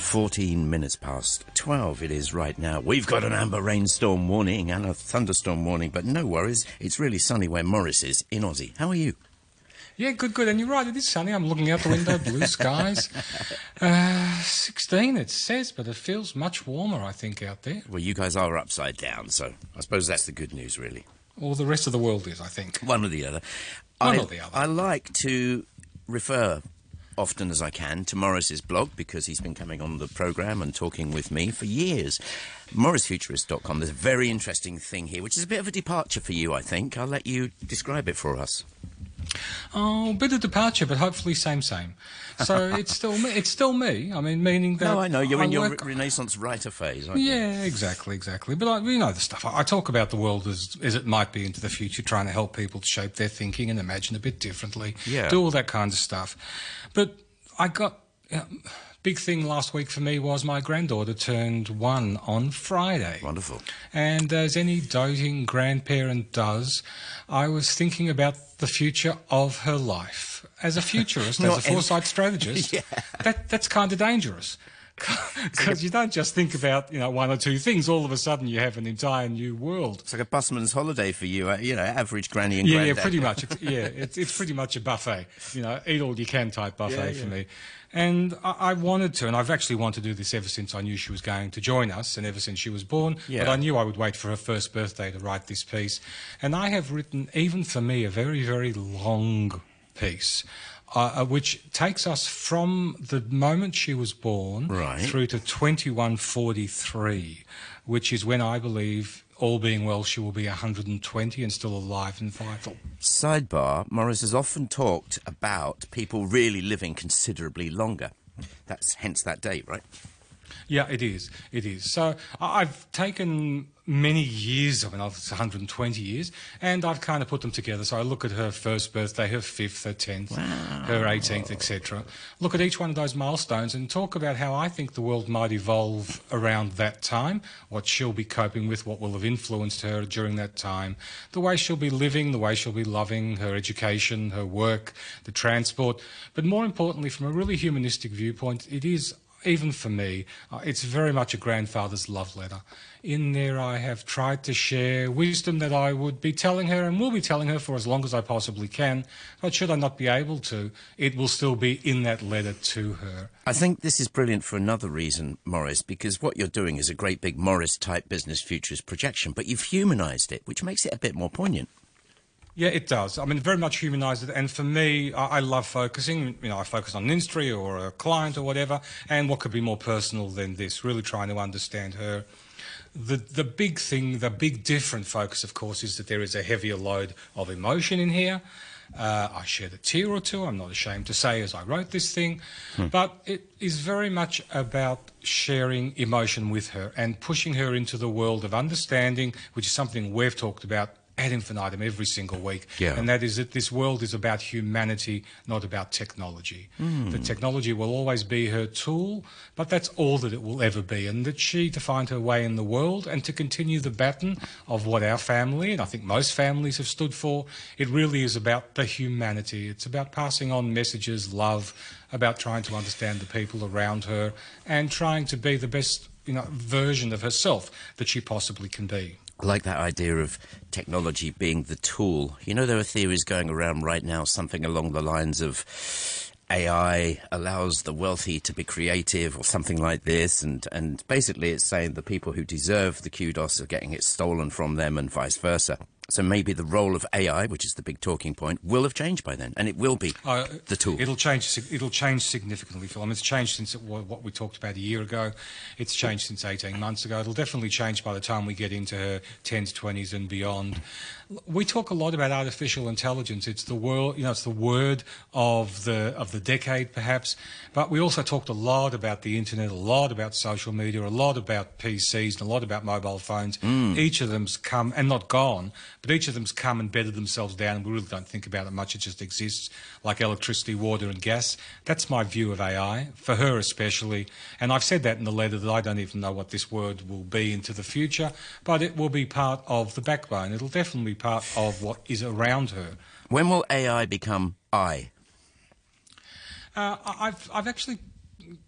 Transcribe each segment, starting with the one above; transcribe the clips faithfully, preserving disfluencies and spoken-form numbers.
fourteen minutes past twelve it is right now. We've got an amber rainstorm warning and a thunderstorm warning, but no worries, it's really sunny where Morris is in Aussie. How are you? Yeah, good, good. And you're right, it is sunny. I'm looking out the window, blue skies. Uh, sixteen, it says, but it feels much warmer, I think, out there. Well, you guys are upside down, so I suppose that's the good news, really. Or the rest of the world is, I think. One or the other. One I, or the other. I like to refer often as I can to Morris's blog because he's been coming on the programme and talking with me for years. Morris Futurist dot com. There's a very interesting thing here, which is a bit of a departure for you, I think. I'll let you describe it for us. Oh, a bit of departure, but hopefully same, same. So it's still me. It's still me. I mean, meaning that... No, I know. You're I in your work... re- Renaissance writer phase, aren't you? Yeah, exactly, exactly. But I, you know the stuff. I, I talk about the world as, as it might be into the future, trying to help people to shape their thinking and imagine a bit differently. Yeah. Do all that kind of stuff. But I got... Uh, big thing last week for me was my granddaughter turned one on Friday. Wonderful. And as any doting grandparent does, I was thinking about the future of her life. As a futurist, as a foresight strategist, yeah. that, that's kind of dangerous. Because you don't just think about, you know, one or two things. All of a sudden you have an entire new world. It's like a busman's holiday for you, uh, you know, average granny and yeah, granddad. Yeah, pretty much. It's, yeah, it's, it's pretty much a buffet. You know, eat all you can type buffet yeah, yeah. for me. And I, I wanted to, and I've actually wanted to do this ever since I knew she was going to join us and ever since she was born. Yeah. But I knew I would wait for her first birthday to write this piece. And I have written, even for me, a very, very long piece. Uh, which takes us from the moment she was born right. through to twenty-one forty-three, which is when I believe, all being well, she will be one hundred twenty and still alive and vital. Sidebar, Morris has often talked about people really living considerably longer. That's hence that date, right? Yeah, it is. It is. So I've taken many years, I mean, it's one hundred twenty years, and I've kind of put them together. So I look at her first birthday, her fifth, her tenth, wow. her eighteenth, et cetera. Look at each one of those milestones and talk about how I think the world might evolve around that time, what she'll be coping with, what will have influenced her during that time, the way she'll be living, the way she'll be loving, her education, her work, the transport. But more importantly, from a really humanistic viewpoint, it is... Even for me, uh, it's very much a grandfather's love letter. In there I have tried to share wisdom that I would be telling her and will be telling her for as long as I possibly can. But should I not be able to, it will still be in that letter to her. I think this is brilliant for another reason, Morris, because what you're doing is a great big Morris-type business futures projection, but you've humanised it, which makes it a bit more poignant. Yeah, it does. I mean, very much humanised it. And for me, I, I love focusing. You know, I focus on an industry or a client or whatever. And what could be more personal than this? Really trying to understand her. The the big thing, the big different focus, of course, is that there is a heavier load of emotion in here. Uh, I shed a tear or two, I'm not ashamed to say, as I wrote this thing. Hmm. But it is very much about sharing emotion with her and pushing her into the world of understanding, which is something we've talked about ad infinitum every single week. Yeah. And that is that this world is about humanity, not about technology. Mm. The technology will always be her tool, but that's all that it will ever be. And that she, to find her way in the world and to continue the baton of what our family, and I think most families have stood for, it really is about the humanity. It's about passing on messages, love, about trying to understand the people around her and trying to be the best, you know, version of herself that she possibly can be. I like that idea of technology being the tool. You know, there are theories going around right now, something along the lines of A I allows the wealthy to be creative or something like this. And, and basically it's saying the people who deserve the kudos are getting it stolen from them and vice versa. So maybe the role of A I, which is the big talking point, will have changed by then, and it will be uh, the tool. It'll change. It'll change significantly, Phil. I mean, it's changed since it, what we talked about a year ago. It's changed since eighteen months ago. It'll definitely change by the time we get into her tens, twenties, and beyond. We talk a lot about artificial intelligence. It's the world, you know, it's the word of the of the decade, perhaps. But we also talked a lot about the internet, a lot about social media, a lot about P Cs, and a lot about mobile phones. Mm. Each of them's come and not gone. But each of them's come and bedded themselves down, and we really don't think about it much. It just exists, like electricity, water and gas. That's my view of A I, for her especially. And I've said that in the letter that I don't even know what this word will be into the future, but it will be part of the backbone. It'll definitely be part of what is around her. When will A I become I? Uh, I've, I've actually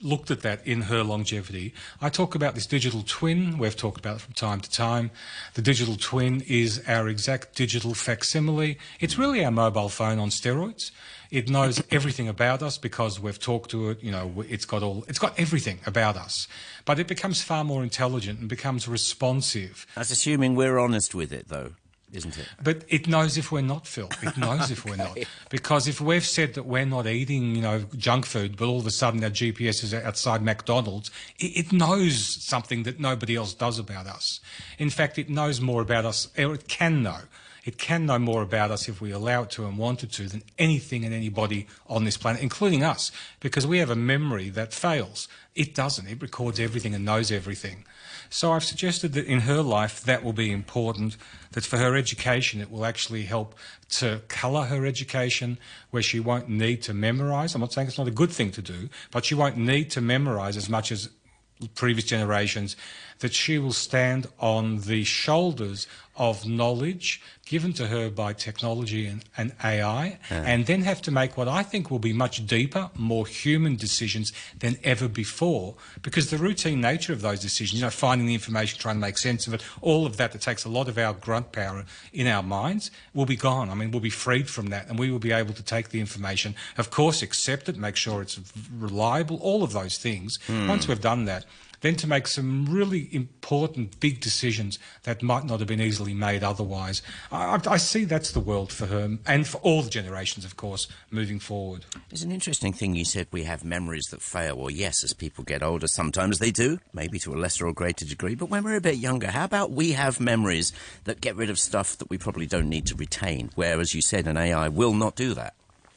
looked at that in her longevity. I talk about this digital twin. We've talked about it from time to time. The digital twin is our exact digital facsimile. It's really our mobile phone on steroids. It knows everything about us because we've talked to it. You know, it's got all, it's got everything about us. But it becomes far more intelligent and becomes responsive. That's assuming we're honest with it, though, isn't it? But it knows if we're not, Phil. It knows if we're not. Because if we've said that we're not eating, you know, junk food, but all of a sudden our G P S is outside McDonald's, it, it knows something that nobody else does about us. In fact, it knows more about us, or it can know. It can know more about us if we allow it to and want it to than anything and anybody on this planet, including us, because we have a memory that fails. It doesn't. It records everything and knows everything. So I've suggested that in her life that will be important, that for her education it will actually help to colour her education, where she won't need to memorise. I'm not saying it's not a good thing to do, but she won't need to memorise as much as previous generations, that she will stand on the shoulders of knowledge given to her by technology and, and A I, yeah. and then have to make what I think will be much deeper, more human decisions than ever before, because the routine nature of those decisions, you know, finding the information, trying to make sense of it, all of that that takes a lot of our grunt power in our minds, will be gone. I mean, we'll be freed from that, and we will be able to take the information, of course, accept it, make sure it's reliable, all of those things. Mm. Once we've done that, then to make some really important, big decisions that might not have been easily made otherwise. I, I see that's the world for her, and for all the generations, of course, moving forward. It's an interesting thing you said, we have memories that fail. Well, yes, as people get older, sometimes they do, maybe to a lesser or greater degree, but when we're a bit younger, how about we have memories that get rid of stuff that we probably don't need to retain, where, as you said, an A I will not do that?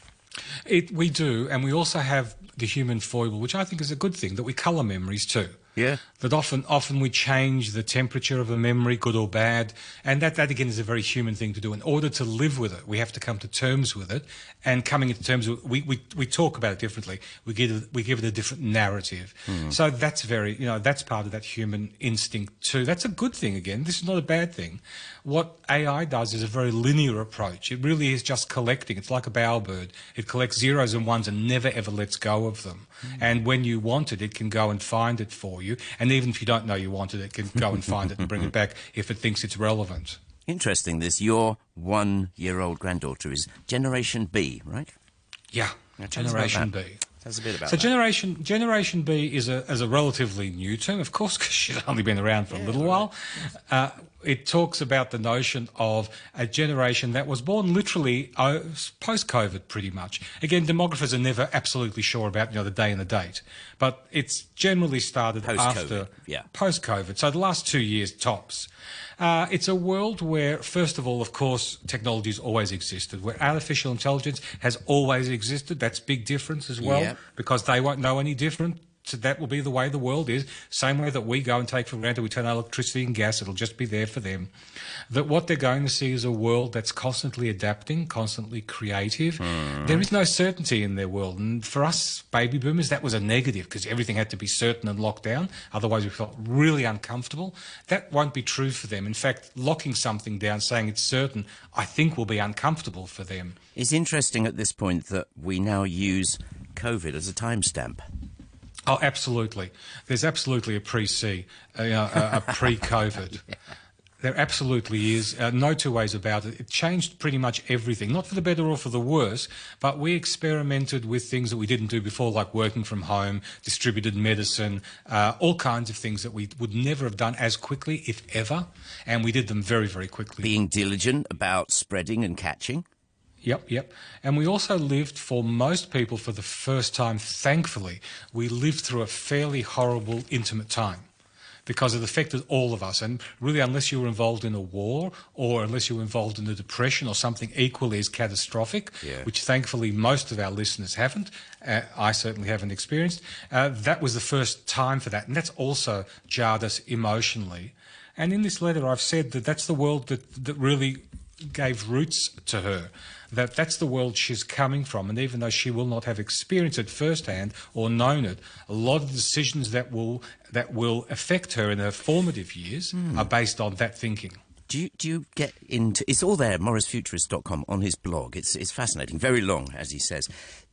It, we do, and we also have the human foible, which I think is a good thing, that we colour memories too. Yeah. That often often we change the temperature of a memory, good or bad, and that, that again is a very human thing to do. In order to live with it, we have to come to terms with it, and coming to terms with we, we, we talk about it differently. We give it, we give it a different narrative. Mm. So that's very, you know, that's part of that human instinct too. That's a good thing again. This is not a bad thing. What A I does is a very linear approach. It really is just collecting. It's like a bowerbird. It collects zeros and ones and never ever lets go of them. Mm. And when you want it, it can go and find it for you. And even if you don't know you want it, it can go and find it and bring it back if it thinks it's relevant. Interesting this. Your one-year-old granddaughter is Generation B, right? Yeah, now, Generation B. Tell us a bit about so that. Generation Generation B is a, is a relatively new term, of course, because she's only been around for yeah, a little right. while. Uh, it talks about the notion of a generation that was born literally uh, post-COVID, pretty much. Again, demographers are never absolutely sure about, you know, the day and the date, but it's generally started post-COVID, after yeah. post-COVID, so the last two years tops. Uh, it's a world where, first of all, of course, technology has always existed, where artificial intelligence has always existed. That's a big difference as well, yeah. because they won't know any different. So that will be the way the world is. Same way that we go and take for granted, we turn on electricity and gas, it'll just be there for them. That what they're going to see is a world that's constantly adapting, constantly creative. Mm. There is no certainty in their world. And for us, baby boomers, that was a negative because everything had to be certain and locked down. Otherwise, we felt really uncomfortable. That won't be true for them. In fact, locking something down, saying it's certain, I think will be uncomfortable for them. It's interesting at this point that we now use COVID as a timestamp. Oh, absolutely. There's absolutely a pre-C, uh, a, a pre-COVID. yeah. There absolutely is. Uh, no two ways about it. It changed pretty much everything, not for the better or for the worse, but we experimented with things that we didn't do before, like working from home, distributed medicine, uh, all kinds of things that we would never have done as quickly, if ever, and we did them very, very quickly. Being diligent about spreading and catching. Yep, yep. And we also lived, for most people, for the first time, thankfully, we lived through a fairly horrible, intimate time because it affected all of us. And really, unless you were involved in a war or unless you were involved in a depression or something equally as catastrophic, yeah. which thankfully most of our listeners haven't, uh, I certainly haven't experienced, uh, that was the first time for that. And that's also jarred us emotionally. And in this letter, I've said that that's the world that, that really gave roots to her, that that's the world she's coming from, and even though she will not have experienced it firsthand or known it, a lot of the decisions that will that will affect her in her formative years mm. are based on that thinking. Do you, do you get into... It's all there, morris futurist dot com, on his blog. It's, it's fascinating, very long, as he says.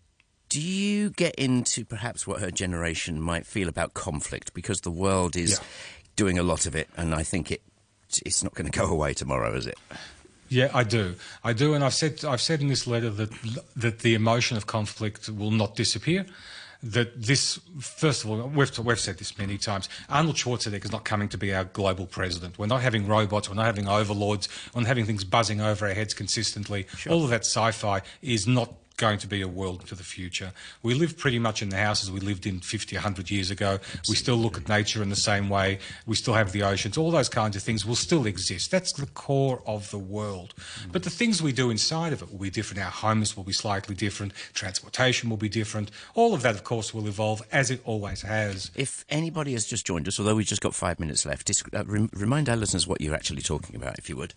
Do you get into perhaps what her generation might feel about conflict? Because the world is Yeah. doing a lot of it, and I think it it's not going to go away tomorrow, is it? Yeah, I do. I do, and I've said I've said in this letter that that the emotion of conflict will not disappear. That this, first of all, we've, we've said this many times, Arnold Schwarzenegger is not coming to be our global president. We're not having robots, we're not having overlords, we're not having things buzzing over our heads consistently. Sure. All of that sci-fi is not going to be a world into the future. We live pretty much in the houses we lived in fifty, one hundred years ago. Absolutely. We still look at nature in the same way. We still have the oceans. All those kinds of things will still exist. That's the core of the world. Mm. But the things we do inside of it will be different. Our homes will be slightly different. Transportation will be different. All of that, of course, will evolve as it always has. If anybody has just joined us, although we've just got five minutes left, dis- uh, rem- remind our listeners what you're actually talking about, if you would.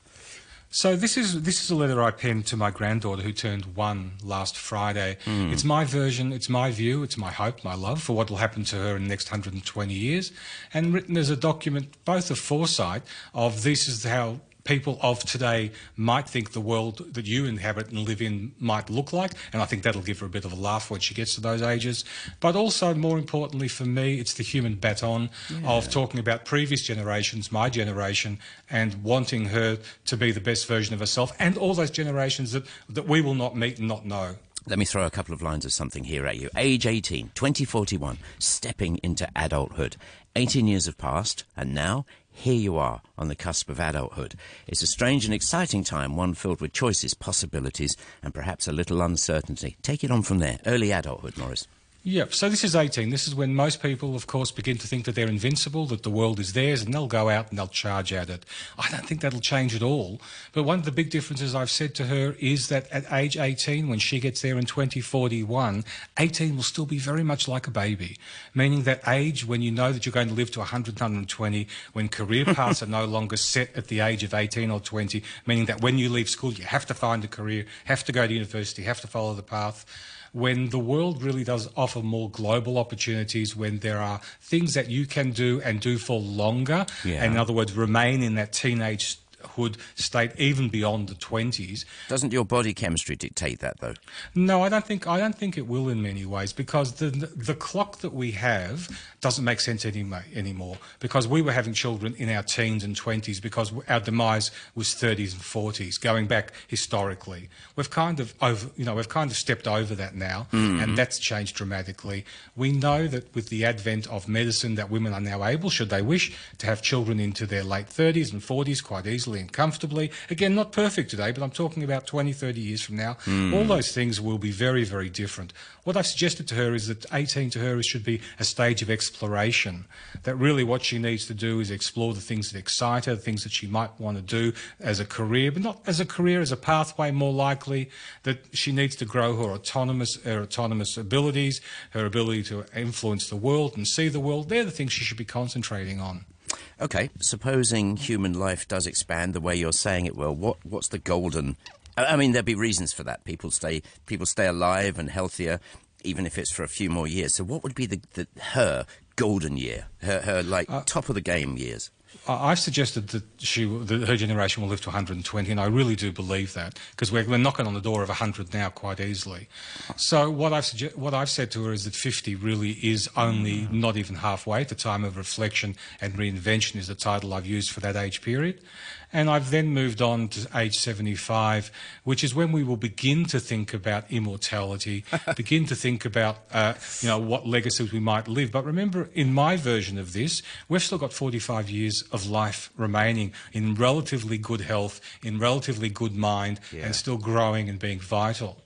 So this is this is a letter I penned to my granddaughter who turned one last Friday. Mm. It's my version, it's my view, it's my hope, my love for what will happen to her in the next one hundred twenty years, and written as a document both of foresight of this is how people of today might think the world that you inhabit and live in might look like, and I think that'll give her a bit of a laugh when she gets to those ages. But also, more importantly for me, it's the human baton yeah. of talking about previous generations, my generation, and wanting her to be the best version of herself, and all those generations that, that we will not meet and not know. Let me throw a couple of lines of something here at you. Age eighteen, twenty forty-one, stepping into adulthood. eighteen years have passed, and now here you are on the cusp of adulthood. It's a strange and exciting time, one filled with choices, possibilities, and perhaps a little uncertainty. Take it on from there. Early adulthood, Morris. Yeah, so this is eighteen. This is when most people, of course, begin to think that they're invincible, that the world is theirs, and they'll go out and they'll charge at it. I don't think that'll change at all. But one of the big differences I've said to her is that at age eighteen, when she gets there in twenty forty-one, eighteen will still be very much like a baby, meaning that age when you know that you're going to live to one hundred, one hundred twenty, when career paths are no longer set at the age of eighteen or twenty, meaning that when you leave school, you have to find a career, have to go to university, have to follow the path. When the world really does offer more global opportunities, when there are things that you can do and do for longer, yeah. and in other words, remain in that teenage hood state even beyond the twenties. Doesn't your body chemistry dictate that, though? No, I don't think I don't think it will in many ways, because the the clock that we have doesn't make sense any, anymore, because we were having children in our teens and twenties because our demise was thirties and forties, going back historically. We've kind of over, you know, we've kind of stepped over that now, mm-hmm. and that's changed dramatically. We know that with the advent of medicine that women are now able, should they wish, to have children into their late thirties and forties quite easily and comfortably. Again, not perfect today, but I'm talking about twenty, thirty years from now. Mm. All those things will be very, very different. What I've suggested to her is that eighteen to her should be a stage of exploration, that really what she needs to do is explore the things that excite her, the things that she might want to do as a career, but not as a career, as a pathway more likely, that she needs to grow her autonomous, her autonomous abilities, her ability to influence the world and see the world. They're the things she should be concentrating on. OK, supposing human life does expand the way you're saying it will, what, what's the golden... I mean, there'll be reasons for that. People stay people stay alive and healthier, even if it's for a few more years. So what would be the, the her golden year, her, her like, uh, top-of-the-game years? I've suggested that she, that her generation will live to one hundred twenty, and I really do believe that, because we're, we're knocking on the door of one hundred now quite easily. So what I've, suge- what I've said to her is that fifty really is only not even halfway. The time of reflection and reinvention is the title I've used for that age period. And I've then moved on to age seventy-five, which is when we will begin to think about immortality, begin to think about, uh, you know, what legacies we might leave. But remember, in my version of this, we've still got forty-five years of life remaining in relatively good health, in relatively good mind, yeah. and still growing and being vital.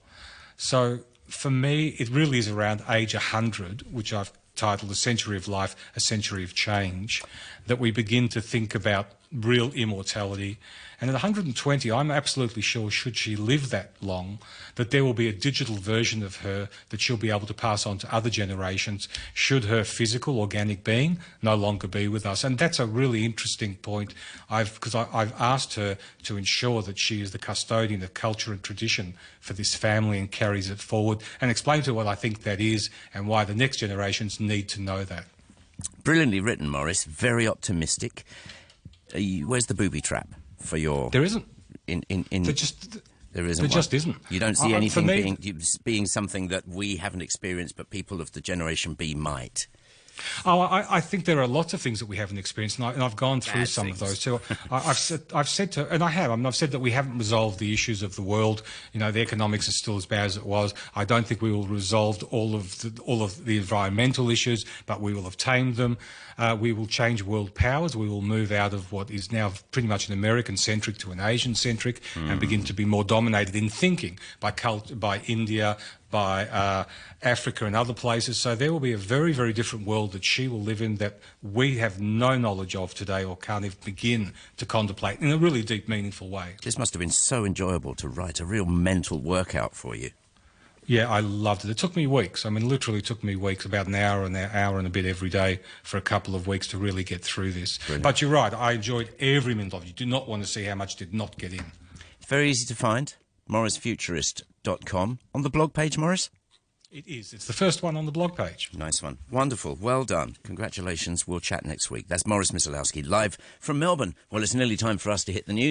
So for me, it really is around age one hundred, which I've titled A Century of Life, A Century of Change, that we begin to think about real immortality. And at one hundred twenty, I'm absolutely sure, should she live that long, that there will be a digital version of her that she'll be able to pass on to other generations, should her physical, organic being no longer be with us. And that's a really interesting point, I've, because I, I've asked her to ensure that she is the custodian of culture and tradition for this family and carries it forward, and explain to her what I think that is and why the next generations need to know that. Brilliantly written, Morris. Very optimistic. Uh, where's the booby trap for your... There isn't. In, in, in... Just, There isn't. There one. just isn't. You don't see Uh, anything for me, being being something that we haven't experienced, but people of the Generation B might. Oh, I, I think there are lots of things that we haven't experienced, and, I, and I've gone through Bad some things. of those too. I, I've said, I've said to, and I have, I mean, I've said that we haven't resolved the issues of the world. You know, the economics is still as bad as it was. I don't think we will resolve all of the, all of the environmental issues, but we will have tamed them. Uh, we will change world powers. We will move out of what is now pretty much an American-centric to an Asian-centric, mm. and begin to be more dominated in thinking by cult- by India, by uh, Africa and other places. So there will be a very, very different world that she will live in that we have no knowledge of today or can't even begin to contemplate in a really deep, meaningful way. This must have been so enjoyable to write, a real mental workout for you. Yeah, I loved it. It took me weeks. I mean, literally took me weeks, about an hour and an hour and a bit every day for a couple of weeks to really get through this. Brilliant. But you're right, I enjoyed every minute of it. You do not want to see how much did not get in. It's very easy to find, morris futurist dot com. On the blog page, Morris? It is. It's the first one on the blog page. Nice one. Wonderful. Well done. Congratulations. We'll chat next week. That's Morris Myslowski, live from Melbourne. Well, it's nearly time for us to hit the news.